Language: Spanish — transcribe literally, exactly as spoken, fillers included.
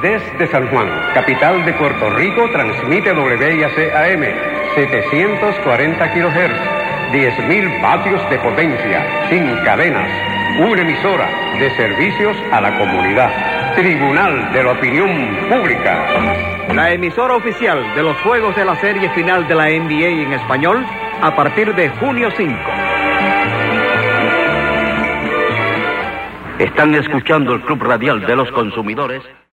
Desde San Juan, capital de Puerto Rico, transmite W I A C A M, setecientos cuarenta kilohertz, diez mil vatios de potencia, sin cadenas, una emisora de servicios a la comunidad, Tribunal de la Opinión Pública. La emisora oficial de los juegos de la serie final de la N B A en español a partir de junio cinco. Están escuchando el Club Radial de los Consumidores.